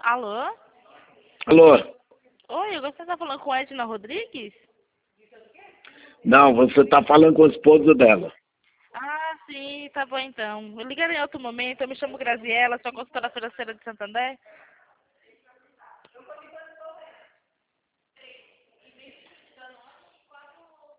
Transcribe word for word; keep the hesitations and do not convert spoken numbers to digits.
Alô? Alô? Oi, você está falando com a Edna Rodrigues? Não, você está falando com a esposa dela. Ah, sim, tá bom então. Eu ligarei em outro momento, eu me chamo Graziela, sou consultora financeira de Santander.